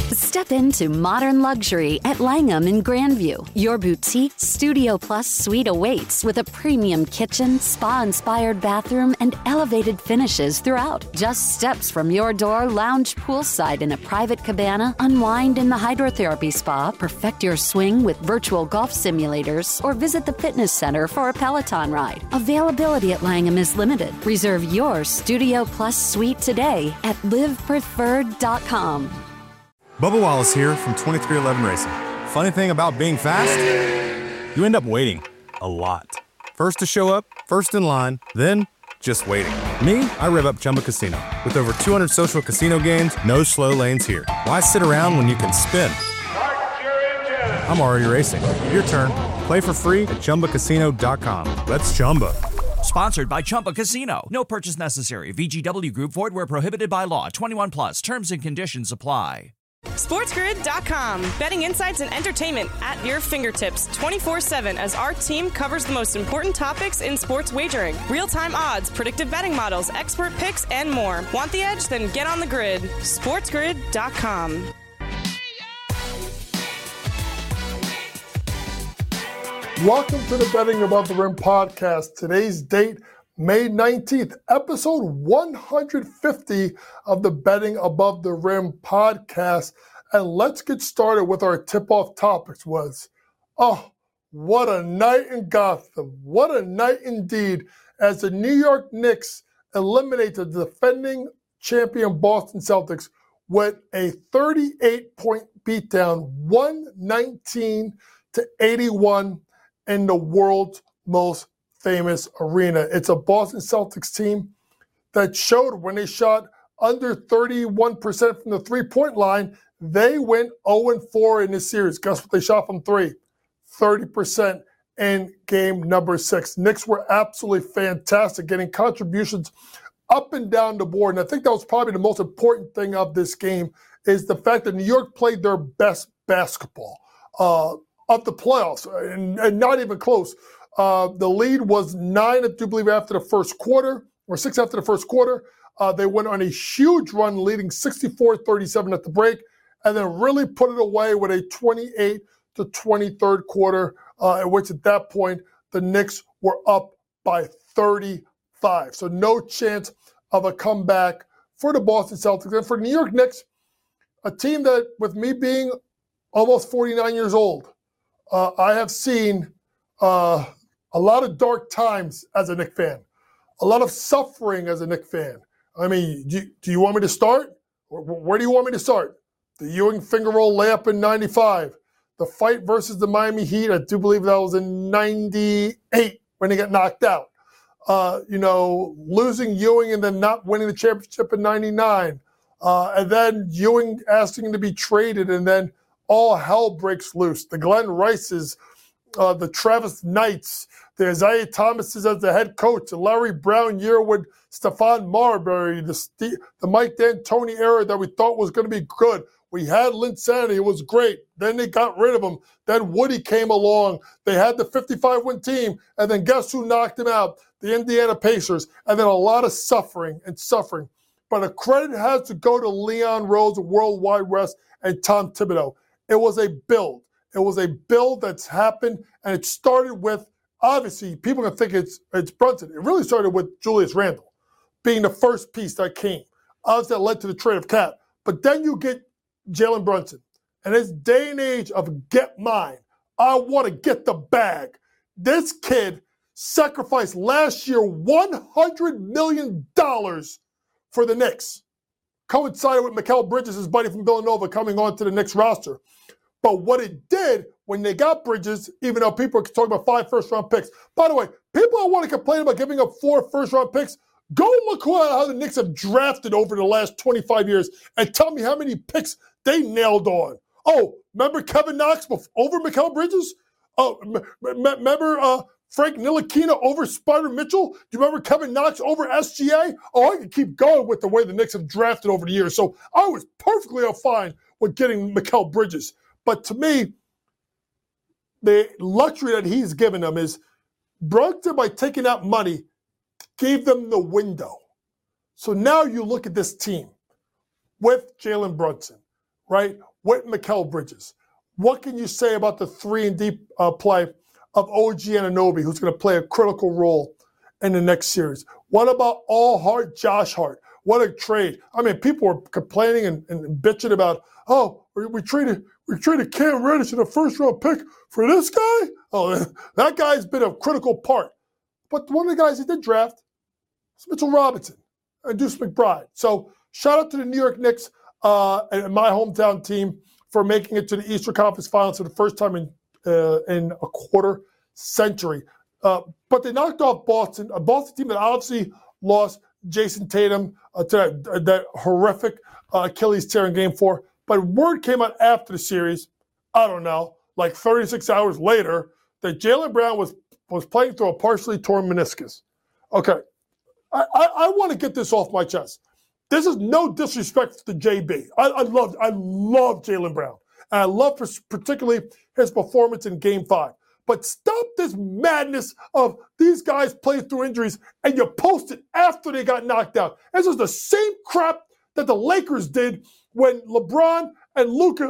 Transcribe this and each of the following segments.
Step into modern luxury at Langham in Grandview. Your boutique Studio Plus suite awaits with a premium kitchen, spa-inspired bathroom, and elevated finishes throughout. Just steps from your door, lounge poolside in a private cabana, unwind in the hydrotherapy spa, perfect your swing with virtual golf simulators, or visit the fitness center for a Peloton ride. Availability at Langham is limited. Reserve your Studio Plus suite today at livepreferred.com. Bubba Wallace here from 2311 Racing. Funny thing about being fast, you end up waiting a lot. First to show up, first in line, then just waiting. Me, I rev up Chumba Casino. With over 200 social casino games, no slow lanes here. Why sit around when you can spin? I'm already racing. Your turn. Play for free at ChumbaCasino.com. Let's Chumba. Sponsored by Chumba Casino. No purchase necessary. VGW Group. Void where prohibited by law. 21 plus. Terms and conditions apply. SportsGrid.com. Betting insights and entertainment at your fingertips 24/7 as our team covers the most important topics in sports wagering. Real-time odds, predictive betting models, expert picks, and more. Want the edge? Then get on the grid. SportsGrid.com. Welcome to the Betting Above the Rim podcast. Today's date, May 19th, episode 150 of the Betting Above the Rim podcast. And let's get started with our tip-off topics what a night in Gotham. What a night indeed as the New York Knicks eliminate the defending champion Boston Celtics with a 38-point beatdown, 119-81 in the world's most famous arena. It's a Boston Celtics team that showed when they shot under 31% from the three-point line, they went 0-4 in this series. Guess what they shot from three? 30% in game number 6. Knicks were absolutely fantastic, getting contributions up and down the board. And I think that was probably the most important thing of this game is the fact that New York played their best basketball of the playoffs, and not even close. The lead was 9, I do believe, after the first quarter, or 6 after the first quarter. They went on a huge run, leading 64-37 at the break, and then really put it away with a 28-23 quarter, in which at that point, the Knicks were up by 35. So no chance of a comeback for the Boston Celtics. And for the New York Knicks, a team that, with me being almost 49 years old, I have seen a lot of dark times as a Knicks fan, a lot of suffering as a Knicks fan. I mean, do you want me to start? Where do you want me to start? The Ewing finger roll layup in 95, the fight versus the Miami Heat, I do believe that was in 98 when they got knocked out. Losing Ewing and then not winning the championship in 99. And then Ewing asking to be traded, and then all hell breaks loose. The Glenn Rices, the Travis Knights, the Isaiah Thomases as the head coach, the Larry Brown year with Stephon Marbury, the Mike D'Antoni era that we thought was going to be good. We had Linsanity. It was great. Then they got rid of him. Then Woody came along. They had the 55-win team. And then guess who knocked him out? The Indiana Pacers. And then a lot of suffering. But a credit has to go to Leon Rose, World Wide West, and Tom Thibodeau. It was a build. It was a build that's happened, and it started with, obviously, people can think it's Brunson. It really started with Julius Randle being the first piece that came. Obviously, that led to the trade of Cat. But then you get Jalen Brunson. And this day and age of get mine, I want to get the bag. This kid sacrificed last year $100 million for the Knicks. Coincided with Mikal Bridges, his buddy from Villanova, coming on to the Knicks roster. But what it did when they got Bridges, even though people are talking about 5 first-round picks. By the way, people who want to complain about giving up 4 first-round picks, go look how the Knicks have drafted over the last 25 years and tell me how many picks they nailed on. Oh, remember Kevin Knox over Mikal Bridges? Oh, remember Frank Ntilikina over Spider Mitchell? Do you remember Kevin Knox over SGA? Oh, I can keep going with the way the Knicks have drafted over the years. So I was perfectly fine with getting Mikal Bridges. But to me, the luxury that he's given them is Brunson, by taking out money, gave them the window. So now you look at this team with Jalen Brunson, right, with Mikal Bridges. What can you say about the 3-and-D play of OG Anunoby, who's going to play a critical role in the next series? What about All Hart, Josh Hart? What a trade. I mean, people were complaining and bitching about, oh, we traded Cam Reddish in a first-round pick for this guy? Oh, that guy's been a critical part. But one of the guys he did draft is Mitchell Robinson and Deuce McBride. So shout out to the New York Knicks and my hometown team for making it to the Eastern Conference Finals for the first time in a quarter century. But they knocked off Boston, a Boston team that obviously lost Jason Tatum to that horrific Achilles tear in Game 4. But word came out after the series, I don't know, like 36 hours later, that Jaylen Brown was playing through a partially torn meniscus. Okay, I want to get this off my chest. This is no disrespect to JB. I love Jaylen Brown. And I love particularly his performance in Game 5. But stop this madness of these guys playing through injuries and you post it after they got knocked out. This is the same crap that the Lakers did when LeBron and Luka,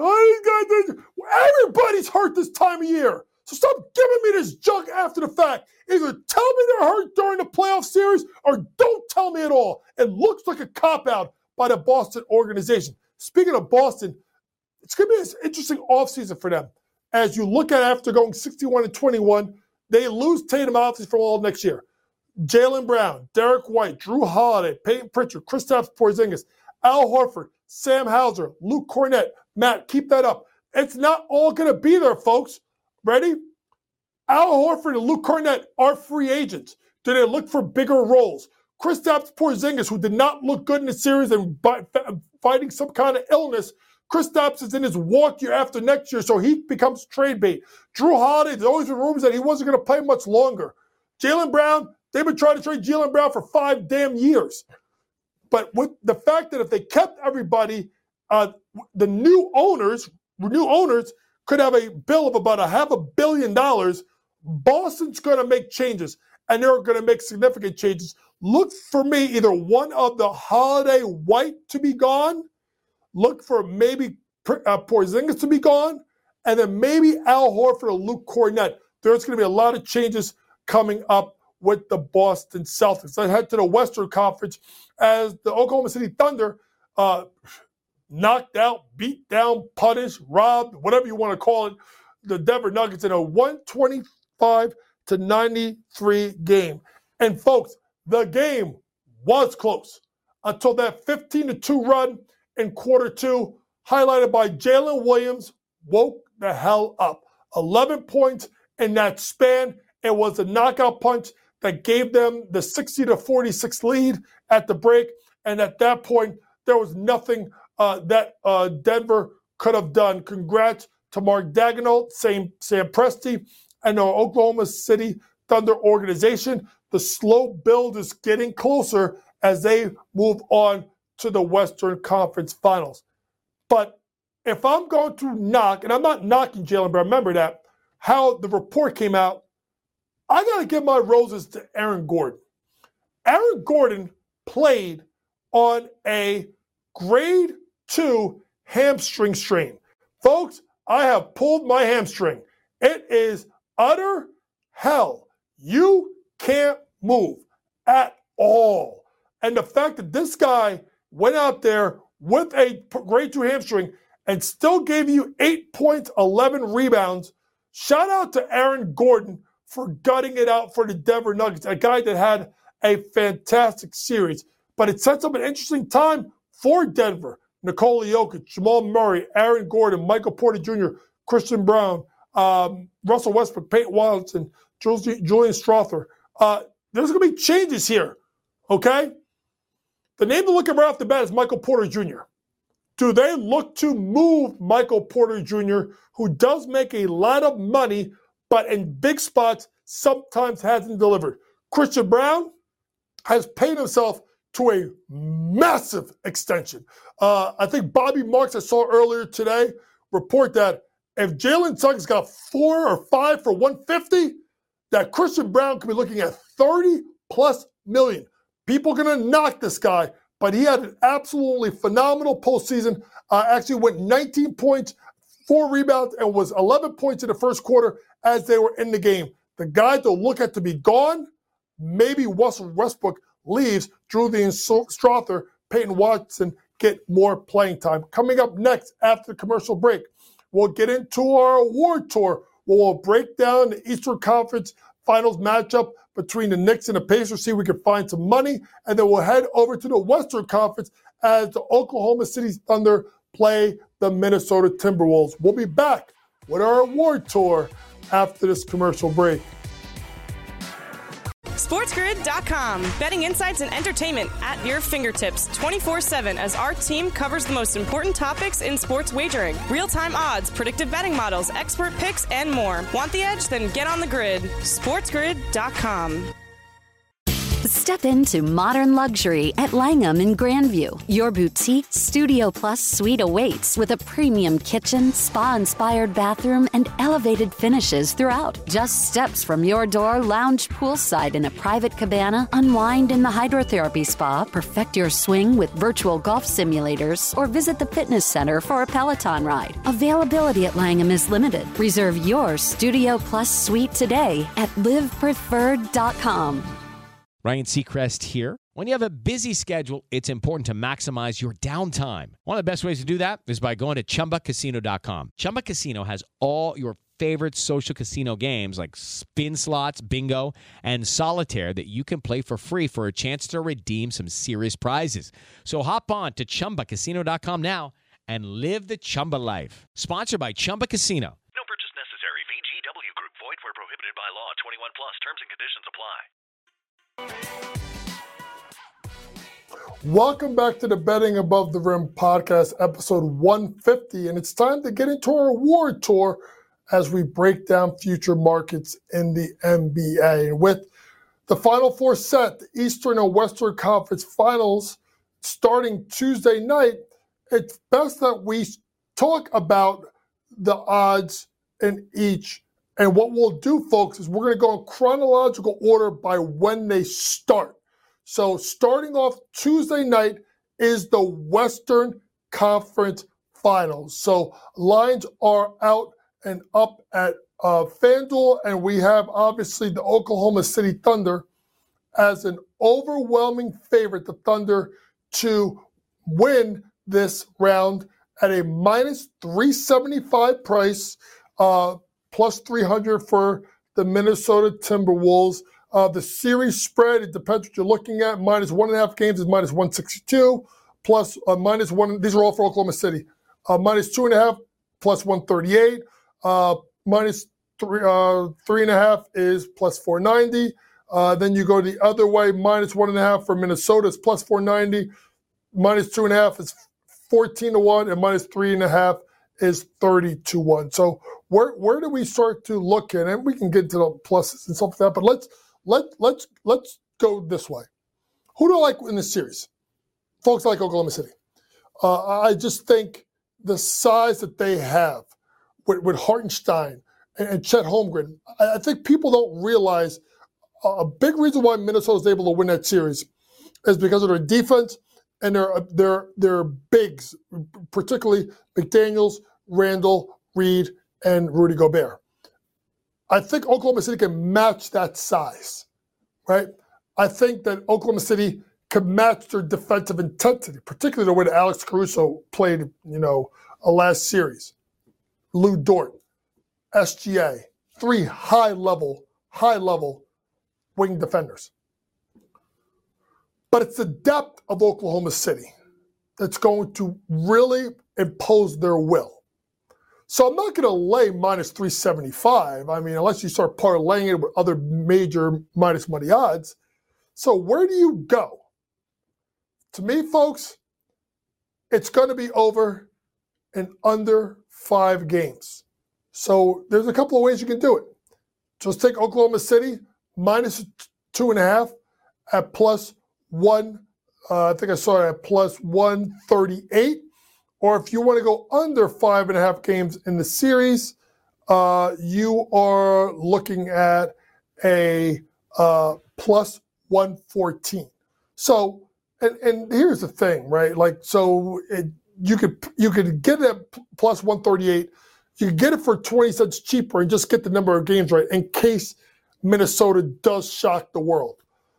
everybody's hurt this time of year. So stop giving me this junk after the fact. Either tell me they're hurt during the playoff series or don't tell me at all. It looks like a cop-out by the Boston organization. Speaking of Boston, it's going to be an interesting offseason for them. As you look at after going 61-21, they lose Tatum obviously for all next year. Jaylen Brown, Derek White, Drew Holiday, Peyton Pritchard, Kristaps Porzingis, Al Horford, Sam Hauser, Luke Cornett. Matt, keep that up. It's not all going to be there, folks. Ready? Al Horford and Luke Cornett are free agents. Do they look for bigger roles? Kristaps Porzingis, who did not look good in the series and fighting some kind of illness, Kristaps is in his walk year after next year, so he becomes trade bait. Drew Holiday, there's always been rumors that he wasn't going to play much longer. Jaylen Brown, they've been trying to trade Jaylen Brown for 5 damn years. But with the fact that if they kept everybody, the new owners could have a bill of about $500 million. Boston's going to make changes, and they're going to make significant changes. Look for me, either one of the Holiday White to be gone, look for maybe Porzingis to be gone, and then maybe Al Horford or Luke Cornett. There's going to be a lot of changes coming up with the Boston Celtics. I head to the Western Conference as the Oklahoma City Thunder knocked out, beat down, punished, robbed, whatever you want to call it, the Denver Nuggets in a 125-93 game. And folks, the game was close until that 15-2 run in quarter 2, highlighted by Jalen Williams, woke the hell up. 11 points in that span. It was a knockout punch that gave them the 60-46 lead at the break. And at that point, there was nothing that Denver could have done. Congrats to Mark Daigneault, Sam Presti, and the Oklahoma City Thunder organization. The slow build is getting closer as they move on to the Western Conference Finals. But if I'm going to knock, and I'm not knocking Jaylen Brown, remember that, how the report came out, I got to give my roses to Aaron Gordon. Aaron Gordon played on a grade 2 hamstring strain. Folks, I have pulled my hamstring. It is utter hell. You can't move at all. And the fact that this guy went out there with a grade 2 hamstring and still gave you 8 points, 11 rebounds, shout out to Aaron Gordon for gutting it out for the Denver Nuggets, a guy that had a fantastic series. But it sets up an interesting time for Denver. Nikola Jokic, Jamal Murray, Aaron Gordon, Michael Porter Jr., Christian Brown, Russell Westbrook, Peyton Watson, Julian Strawther. There's going to be changes here, okay? The name to look at right off the bat is Michael Porter Jr. Do they look to move Michael Porter Jr., who does make a lot of money, but in big spots sometimes hasn't delivered? Christian Brown has paid himself to a massive extension. I think Bobby Marks, I saw earlier today, report that if Jalen Suggs got 4 or 5 for $150, that Christian Brown could be looking at $30+ million. People are going to knock this guy, but he had an absolutely phenomenal postseason. Actually went 19 points, 4 rebounds, and was 11 points in the first quarter as they were in the game. The guy to look at to be gone, maybe Russell Westbrook leaves, Julian Strawther, Peyton Watson get more playing time. Coming up next after the commercial break, we'll get into our award tour where we'll break down the Eastern Conference Finals matchup between the Knicks and the Pacers, see if we can find some money, and then we'll head over to the Western Conference as the Oklahoma City Thunder play the Minnesota Timberwolves. We'll be back with our award tour after this commercial break. SportsGrid.com. Betting insights and entertainment at your fingertips 24/7 as our team covers the most important topics in sports wagering. Real-time odds, predictive betting models, expert picks, and more. Want the edge? Then get on the grid. SportsGrid.com. Step into modern luxury at Langham in Grandview. Your boutique Studio Plus suite awaits with a premium kitchen, spa-inspired bathroom, and elevated finishes throughout. Just steps from your door, lounge poolside in a private cabana, unwind in the hydrotherapy spa, perfect your swing with virtual golf simulators, or visit the fitness center for a Peloton ride. Availability at Langham is limited. Reserve your Studio Plus suite today at livepreferred.com. Ryan Seacrest here. When you have a busy schedule, it's important to maximize your downtime. One of the best ways to do that is by going to ChumbaCasino.com. Chumba Casino has all your favorite social casino games like spin slots, bingo, and solitaire that you can play for free for a chance to redeem some serious prizes. So hop on to ChumbaCasino.com now and live the Chumba life. Sponsored by Chumba Casino. No purchase necessary. VGW Group. Void where prohibited by law. 21 plus. Terms and conditions apply. Welcome back to the Betting Above the Rim podcast, episode 150, and it's time to get into our award tour as we break down future markets in the NBA. And with the Final Four set, the Eastern and Western Conference Finals starting Tuesday night, it's best that we talk about the odds in each. And what we'll do, folks, is we're going to go in chronological order by when they start. So starting off Tuesday night is the Western Conference Finals. So lines are out and up at FanDuel, and we have obviously the Oklahoma City Thunder as an overwhelming favorite, the Thunder, to win this round at a minus 375 price, plus 300 for the Minnesota Timberwolves. The series spread, it depends what you're looking at. Minus 1.5 games is minus 162, plus minus 1. These are all for Oklahoma City. Minus 2.5, plus 138. Minus 3.5 is plus 490. Then you go the other way. Minus 1.5 for Minnesota is plus 490. Minus 2.5 is 14-1, and minus 3.5 is 30-1. So where do we start to look at? And we can get to the pluses and stuff like that. But let's go this way. Who do I like in this series? Folks, I like Oklahoma City. I just think the size that they have with Hartenstein and Chet Holmgren, I think people don't realize a big reason why Minnesota is able to win that series is because of their defense and their bigs, particularly McDaniels, Randall, Reed, and Rudy Gobert. I think Oklahoma City can match that size, right? I think that Oklahoma City can match their defensive intensity, particularly the way that Alex Caruso played, a last series. Lou Dort, SGA, 3 high-level wing defenders. But it's the depth of Oklahoma City that's going to really impose their will. So I'm not going to lay minus 375. I mean, unless you start parlaying it with other major minus money odds. So where do you go? To me, folks, it's going to be over in under 5 games. So there's a couple of ways you can do it. Just take Oklahoma City minus 2.5 at plus 1. I think I saw it at plus 138. Or if you want to go under 5.5 games in the series, you are looking at a plus 114. So And here's the thing, right? Like, so you could get it at plus 138. You could get it for 20 cents cheaper and just get the number of games right in case Minnesota does shock the world.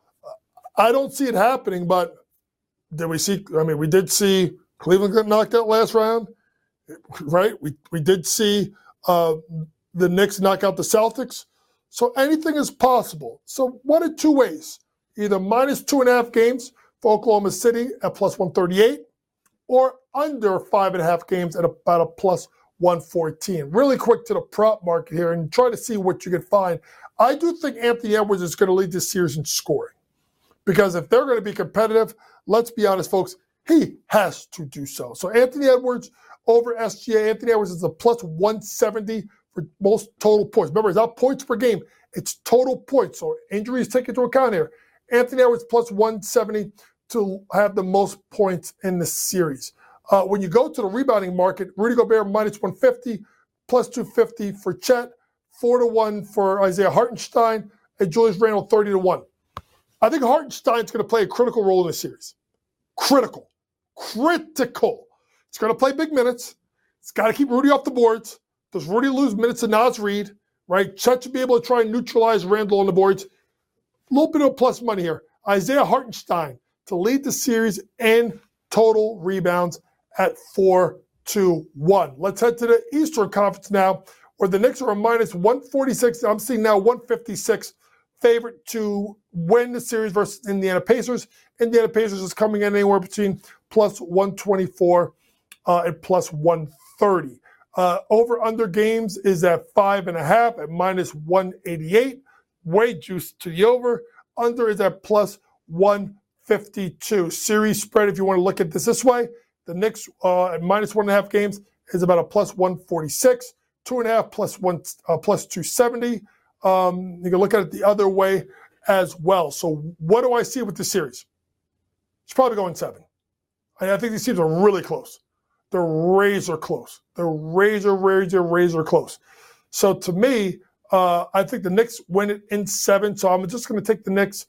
I don't see it happening, but did we see? I mean, we did see Cleveland get knocked out last round, right? We did see the Knicks knock out the Celtics. So anything is possible. So one of two ways: either minus 2.5 games for Oklahoma City at plus 138, or under 5.5 games at about a plus 114. Really quick to the prop market here and try to see what you can find. I do think Anthony Edwards is going to lead this series in scoring. Because if they're going to be competitive, let's be honest, folks, he has to do so. So Anthony Edwards over SGA. Anthony Edwards is a plus 170 for most total points. Remember, it's not points per game. It's total points. So injuries taken into account here. Anthony Edwards plus 170 to have the most points in the series. When you go to the rebounding market, Rudy Gobert minus 150, plus 250 for Chet, 4-1 for Isaiah Hartenstein, and Julius Randle 30-1. I think Hartenstein's going to play a critical role in this series. Critical. It's going to play big minutes. It's got to keep Rudy off the boards. Does Rudy lose minutes to Naz Reid? Right? Chet should be able to try and neutralize Randle on the boards. A little bit of plus money here. Isaiah Hartenstein to lead the series in total rebounds at 4-1. Let's head to the Eastern Conference now, where the Knicks are a minus 146. I'm seeing now 156 favorite to win the series versus Indiana Pacers. Indiana Pacers is coming in anywhere between plus 124 and plus 130. Over-under games is at 5.5 at minus 188. Way juiced to the over. Under is at plus 152. Series spread, if you want to look at this way, the Knicks at minus 1.5 games is about a plus 146. 2.5 plus 270. You can look at it the other way as well. So what do I see with this series? It's probably going 7. I think these teams are really close. They're razor close. They're razor close. So to me, I think the Knicks win it in 7. So I'm just going to take the Knicks,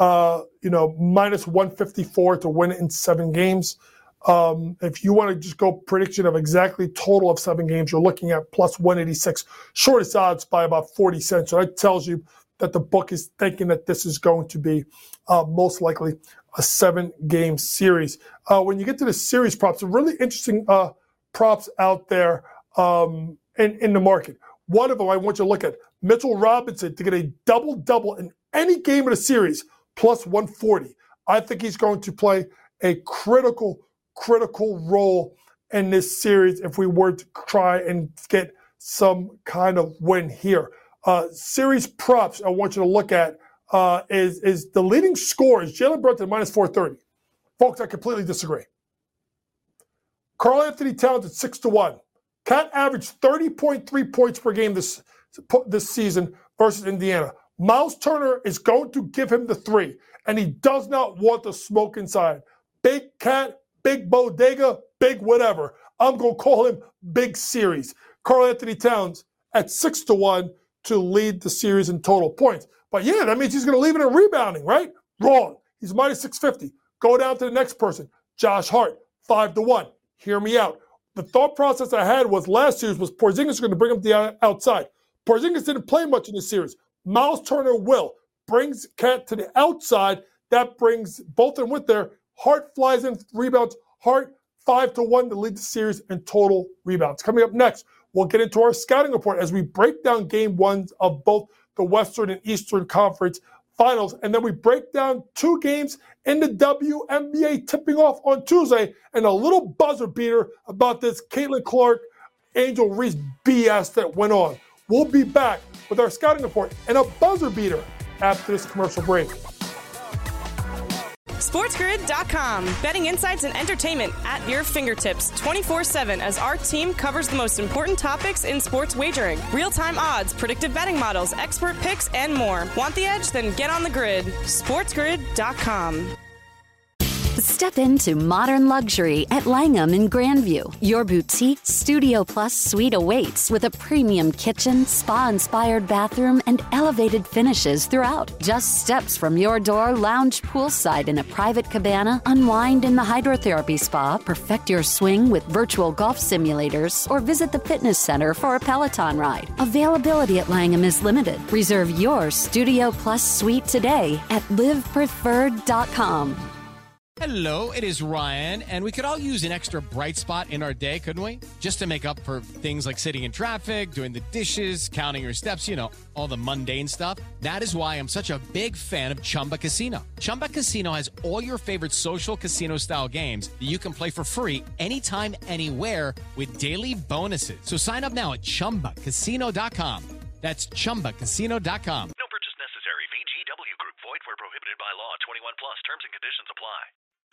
minus 154 to win it in 7 games. If you want to just go prediction of exactly total of 7 games, you're looking at plus 186, shortest odds by about 40 cents. So that tells you that the book is thinking that this is going to be most likely a 7-game series. When you get to the series props, some really interesting props out there in the market. One of them I want you to look at, Mitchell Robinson to get a double-double in any game of the series, plus 140. I think he's going to play a critical role in this series if we were to try and get some kind of win here. Series props I want you to look at is the leading scorer is Jalen Brunson minus 430. Folks, I completely disagree. Karl Anthony Towns at 6-1. Cat averaged 30.3 points per game this season versus Indiana. Miles Turner is going to give him the 3, and he does not want the smoke inside. Big Cat, big bodega, big whatever. I'm going to call him Big Series. Karl Anthony Towns at 6-1 to lead the series in total points. But yeah, that means he's going to leave it in rebounding, right? Wrong. He's minus 650. Go down to the next person. Josh Hart, 5-1. Hear me out. The thought process I had was last series was Porzingis going to bring him to the outside. Porzingis didn't play much in this series. Miles Turner will. Brings Cat to the outside. That brings both of them with there. Hart flies in rebounds. Hart 5-1 to lead the series in total rebounds. Coming up next, we'll get into our scouting report as we break down game 1 of both the Western and Eastern Conference Finals. And then we break down 2 games in the WNBA tipping off on Tuesday and a little buzzer beater about this Caitlin Clark, Angel Reese BS that went on. We'll be back with our scouting report and a buzzer beater after this commercial break. SportsGrid.com. Betting insights and entertainment at your fingertips 24/7 as our team covers the most important topics in sports wagering. Real-time odds, predictive betting models, expert picks, and more. Want the edge? Then get on the grid. SportsGrid.com. Step into modern luxury at Langham in Grandview. Your boutique Studio Plus suite awaits with a premium kitchen, spa-inspired bathroom, and elevated finishes throughout. Just steps from your door, lounge poolside in a private cabana, unwind in the hydrotherapy spa, perfect your swing with virtual golf simulators, or visit the fitness center for a Peloton ride. Availability at Langham is limited. Reserve your Studio Plus suite today at livepreferred.com. Hello, it is Ryan, and we could all use an extra bright spot in our day, couldn't we? Just to make up for things like sitting in traffic, doing the dishes, counting your steps, you know, all the mundane stuff. That is why I'm such a big fan of Chumba Casino. Chumba Casino has all your favorite social casino-style games that you can play for free anytime, anywhere with daily bonuses. So sign up now at ChumbaCasino.com. That's ChumbaCasino.com. No purchase necessary. VGW Group. Void where prohibited by law. 21 plus. Terms and conditions apply.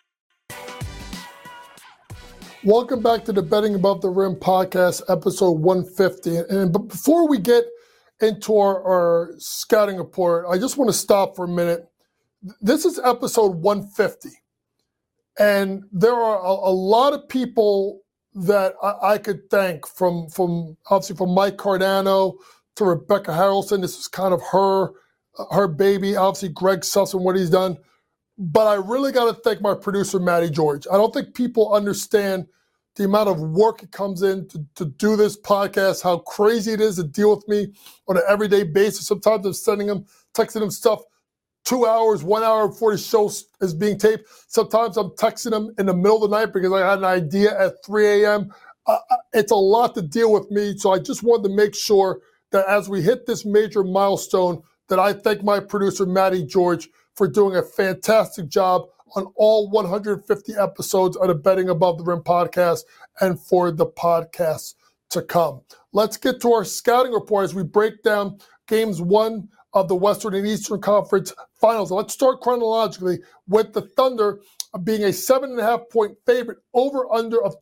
Welcome back to the Betting Above the Rim podcast, episode 150. And before we get into our scouting report, I just want to stop for a minute. This is episode 150. And there are a lot of people that I could thank, from obviously from Mike Cardano to Rebecca Harrelson. This is kind of her baby. Obviously, Greg Sussman, what he's done. But I really got to thank my producer, Matty George. I don't think people understand the amount of work it comes in to do this podcast, how crazy it is to deal with me on an everyday basis. Sometimes I'm texting him stuff 2 hours, 1 hour before the show is being taped. Sometimes I'm texting him in the middle of the night because I had an idea at 3 a.m. It's a lot to deal with me, so I just wanted to make sure that as we hit this major milestone, that I thank my producer, Matty George, for doing a fantastic job on all 150 episodes of the Betting Above the Rim podcast and for the podcasts to come. Let's get to our scouting report as we break down games 1 of the Western and Eastern Conference Finals. Let's start chronologically with the Thunder being a 7.5-point favorite, over under of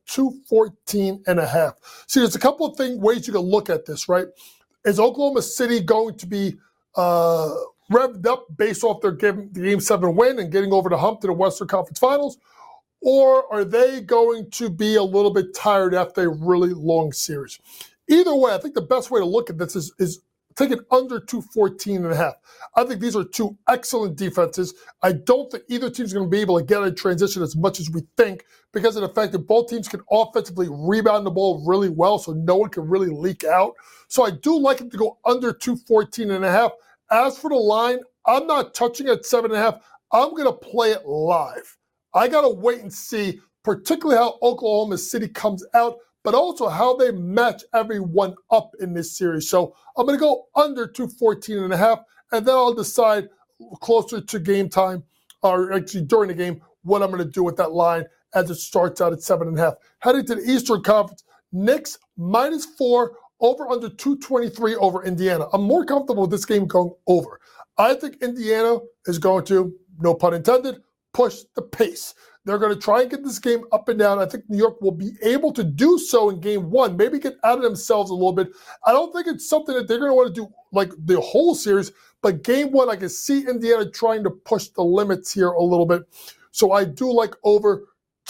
214.5. See, there's a couple of ways you can look at this, right? Is Oklahoma City going to be revved up based off their Game 7 win and getting over the hump to the Western Conference Finals? Or are they going to be a little bit tired after a really long series? Either way, I think the best way to look at this is take it under 214.5. I think these are two excellent defenses. I don't think either team's going to be able to get a transition as much as we think because of the fact that both teams can offensively rebound the ball really well, so no one can really leak out. So I do like it to go under 214.5. As for the line, I'm not touching at 7.5. I'm going to play it live. I got to wait and see, particularly how Oklahoma City comes out, but also how they match everyone up in this series. So I'm going to go under 214.5, and then I'll decide closer to game time, or actually during the game, what I'm going to do with that line as it starts out at 7.5. Heading to the Eastern Conference, Knicks -4, over under 223 over Indiana. I'm more comfortable with this game going over. I think Indiana is going to, no pun intended, push the pace. They're going to try and get this game up and down. I think New York will be able to do so in game 1, maybe get out of themselves a little bit. I don't think it's something that they're going to want to do like the whole series, but game 1, I can see Indiana trying to push the limits here a little bit. So I do like over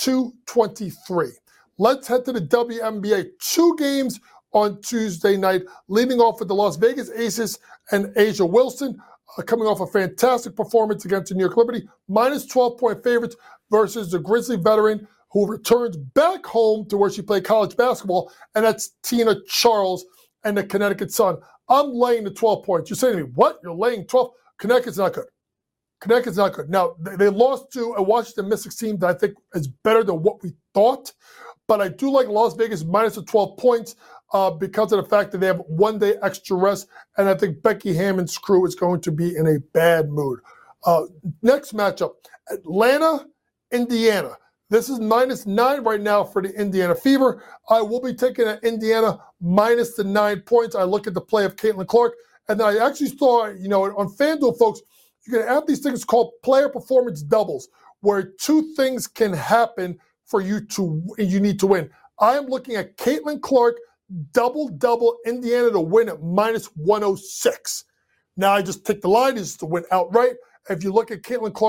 223. Let's head to the WNBA. 2 games on Tuesday night, leading off with the Las Vegas Aces and A'ja Wilson, coming off a fantastic performance against the New York Liberty, -12-point favorites versus the Grizzly veteran who returns back home to where she played college basketball, and that's Tina Charles and the Connecticut Sun. I'm laying the 12 points. You're saying to me, what? You're laying 12? Connecticut's not good. Connecticut's not good. Now, they lost to a Washington Mystics team that I think is better than what we thought, but I do like Las Vegas minus the 12 points because of the fact that they have 1 day extra rest, and I think Becky Hammond's crew is going to be in a bad mood. Next matchup, Atlanta, Indiana. This is -9 right now for the Indiana Fever. I will be taking Indiana minus the 9 points. I look at the play of Caitlin Clark, and then I actually saw, on FanDuel, folks, you can have these things called player performance doubles, where 2 things can happen for you need to win. I am looking at Caitlin Clark double Indiana to win at -106. Now I just take the line is to win outright. If you look at Caitlin Clark's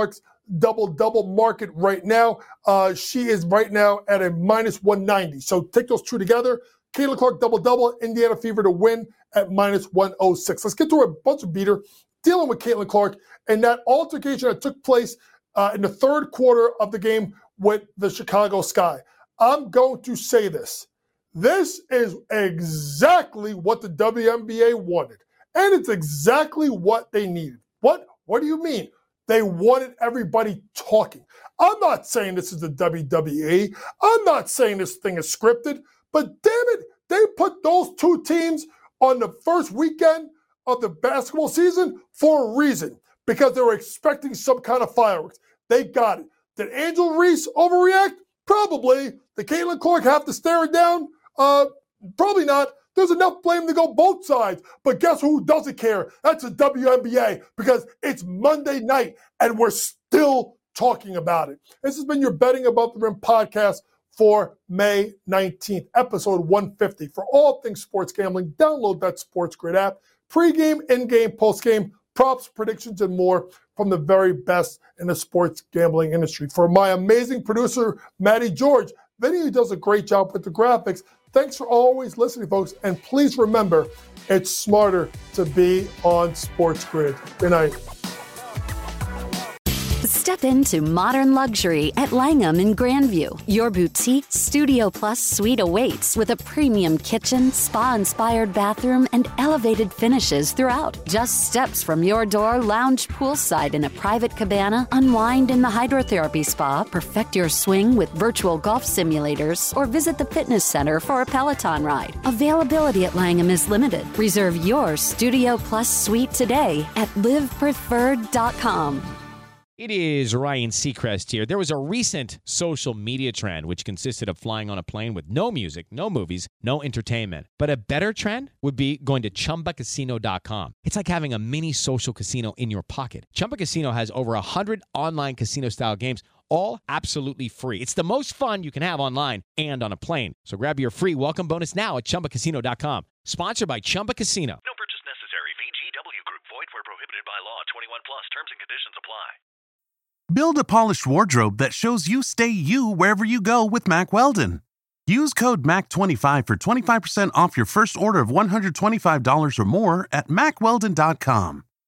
double market right now. She is right now at a minus 190. So take those two together. Caitlin Clark double, Indiana Fever to win at minus 106. Let's get to a bunch of beater dealing with Caitlin Clark and that altercation that took place in the third quarter of the game with the Chicago Sky. I'm going to say this. This is exactly what the WNBA wanted. And it's exactly what they needed. What do you mean? They wanted everybody talking. I'm not saying this is the WWE. I'm not saying this thing is scripted. But damn it, they put those two teams on the first weekend of the basketball season for a reason. Because they were expecting some kind of fireworks. They got it. Did Angel Reese overreact? Probably. Did Caitlin Clark have to stare it down? Probably not. There's enough blame to go both sides. But guess who doesn't care? That's the WNBA because it's Monday night and we're still talking about it. This has been your Betting Above the Rim podcast for May 19th, episode 150. For all things sports gambling, download that Sports Grid app. Pre-game, in-game, post-game, props, predictions, and more from the very best in the sports gambling industry. For my amazing producer, Maddie George, Vinny, who does a great job with the graphics, thanks for always listening, folks. And please remember, it's smarter to be on Sports Grid. Good night. Step into modern luxury at Langham in Grandview. Your boutique Studio Plus suite awaits with a premium kitchen, spa-inspired bathroom, and elevated finishes throughout. Just steps from your door, lounge poolside in a private cabana, unwind in the hydrotherapy spa, perfect your swing with virtual golf simulators, or visit the fitness center for a Peloton ride. Availability at Langham is limited. Reserve your Studio Plus suite today at livepreferred.com. It is Ryan Seacrest here. There was a recent social media trend which consisted of flying on a plane with no music, no movies, no entertainment. But a better trend would be going to ChumbaCasino.com. It's like having a mini social casino in your pocket. Chumba Casino has over 100 online casino-style games, all absolutely free. It's the most fun you can have online and on a plane. So grab your free welcome bonus now at ChumbaCasino.com. Sponsored by Chumba Casino. No purchase necessary. VGW Group. Void where prohibited by law. 21 plus. Terms and conditions apply. Build a polished wardrobe that shows you stay you wherever you go with Mack Weldon. Use code MAC25 for 25% off your first order of $125 or more at MackWeldon.com.